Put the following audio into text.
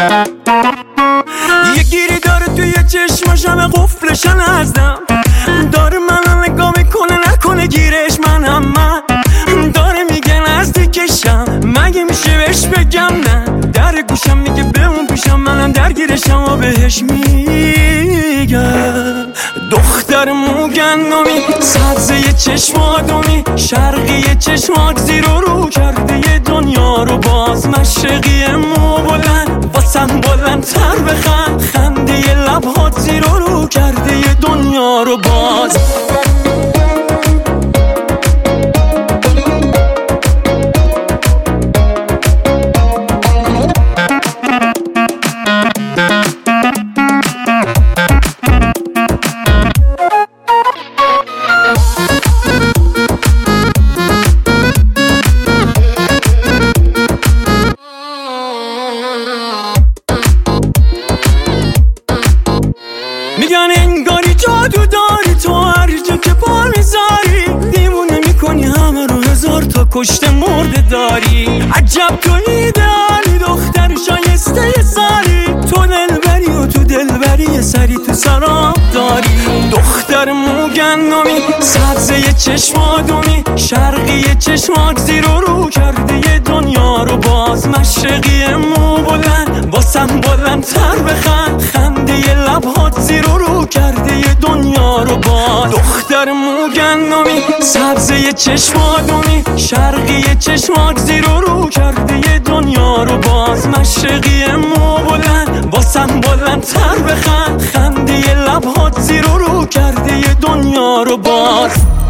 یه گیری داره توی چشماش، همه قفلشن ازدم. داره منو نگاه میکنه، نکنه گیرش منم. من داره میگه نزدیکشم، مگه میشه بهش بگم نه؟ در گوشم میگه بمون پیشم، منم درگیرشم و بهش میگم. دختر موگندمی، سبزه چشم آدمی، شرقی چشمات زیر و رو کرده یه دنیا رو باز. مشرقی مو بلند واسم بلندتر بخند، خنده یه لبهات زیر و رو کرده یه دنیا رو باز. میگن انگاری جادو داری، تو هر جا که پا میذاری دیوونه میکنی همه رو، هزار تا کشته مرده داری. عجب تو ایدئالی، دختر شایسته سری، تو دلبری و تو دلبری سری تو سراب داری. دختر موگندمی، سبزه چشم آدمی، شرقی چشمات زیر و رو کرده یه دنیا رو باز. مشرقی مو بلند واسم بلندتر بخند، خنده یه لبهات زیر و رو کرده یه دنیا رو باز. دختر موگندمی، سبزه چشم آدمی، شرقی چشمات زیر و رو کرده یه دنیا رو باز. مشرقی مو بلند واسم بلندتر بخند، خنده یه لبهات زیر و رو کرده یه دنیا رو باز.